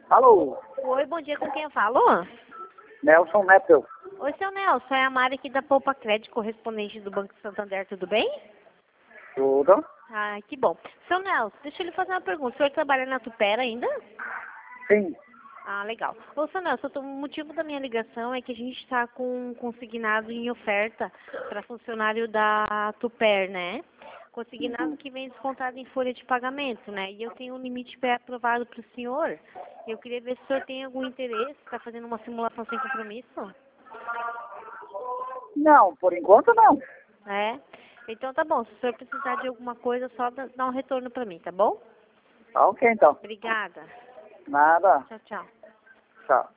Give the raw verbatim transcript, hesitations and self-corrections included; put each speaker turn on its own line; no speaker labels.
Alô,
Oi, bom dia, com quem eu falo?
Nelson Neto.
Oi, seu Nelson, é a Mari aqui da Poupa Crédito, correspondente do Banco Santander, tudo bem?
Tudo?
Ah, que bom. Seu Nelson, deixa eu lhe fazer uma pergunta. O senhor trabalha na Tupera ainda?
Sim.
Ah, legal. Ô, seu Nelson, o motivo da minha ligação é que a gente está com um consignado em oferta para funcionário da Tuper, né? Consignado
Uhum.
que vem descontado em folha de pagamento, né? E eu tenho um limite pré-aprovado para o senhor. Eu queria ver se o senhor tem algum interesse, está fazendo uma simulação sem compromisso?
Não, por enquanto não.
É? Então tá bom, se o senhor precisar de alguma coisa, só dá dá um retorno para mim, tá bom?
Tá ok então.
Obrigada.
Nada.
Tchau, tchau.
Tchau.